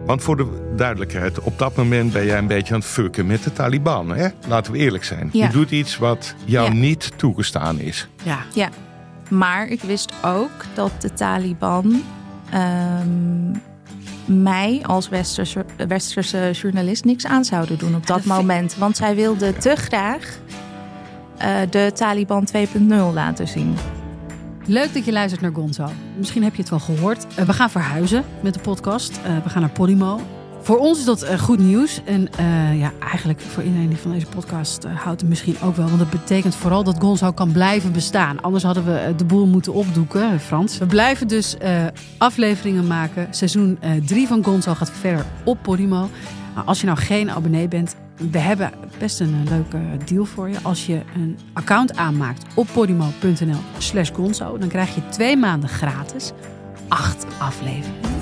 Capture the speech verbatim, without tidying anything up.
Want voor de duidelijkheid, op dat moment ben jij een beetje aan het fucken met de Taliban. Hè? Laten we eerlijk zijn. Ja. Je doet iets wat jou Ja. niet toegestaan is. Ja. Ja, maar ik wist ook dat de Taliban um, mij als westerse, westerse journalist niks aan zouden doen op dat, dat vind- moment. Want zij wilden te graag uh, de Taliban twee punt nul laten zien. Leuk dat je luistert naar Gonzo. Misschien heb je het wel gehoord. Uh, we gaan verhuizen met de podcast. Uh, we gaan naar Podimo. Voor ons is dat uh, goed nieuws. En uh, ja, eigenlijk voor iedereen die van deze podcast uh, houdt het misschien ook wel. Want het betekent vooral dat Gonzo kan blijven bestaan. Anders hadden we uh, de boel moeten opdoeken, Frans. We blijven dus uh, afleveringen maken. Seizoen drie uh, van Gonzo gaat verder op Podimo. Nou, als je nou geen abonnee bent, we hebben best een uh, leuke deal voor je. Als je een account aanmaakt op podimo.nl slash Gonzo, dan krijg je twee maanden gratis acht afleveringen.